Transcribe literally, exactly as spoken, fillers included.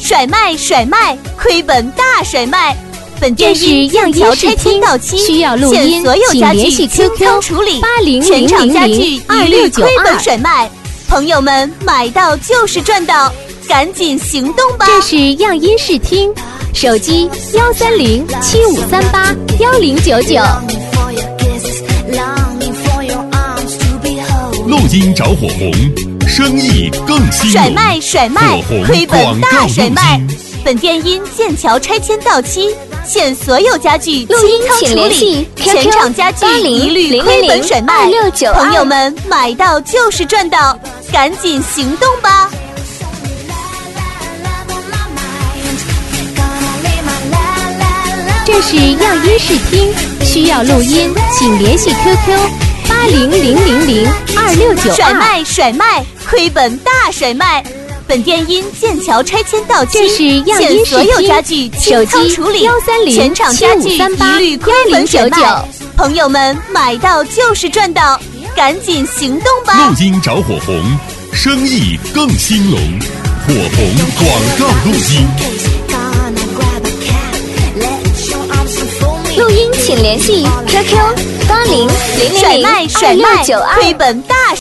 甩卖甩卖，亏本大甩卖。本店因样桥拆迁到期， 需要录音， 现所有家具请清仓处理，全场家具一律亏本甩卖。朋友们，买到就是赚到，赶紧行动吧！ 这是样音视听，手机幺三零七五三八幺零九九。 录音找火红，生意更兴隆。 甩卖甩卖，亏本大甩卖。本店因建桥拆迁到期，现所有家具清仓处理，全场家具一律亏本甩卖。朋友们，买到就是赚到，赶紧行动吧！ 这是样音视听，需要录音，请联系 Q Q 八零零零零二六九二。 甩卖甩卖，亏本大甩卖。本店因建桥拆迁到期， 这是样音视听， 现所有家具清仓处理，全场家具一律亏本甩卖。朋友们，买到就是赚到，赶紧行动吧！ 录音找火红，生意更兴隆。火红广告录音。 录音请联系 Q Q 八零零零零二六九二。 亏本大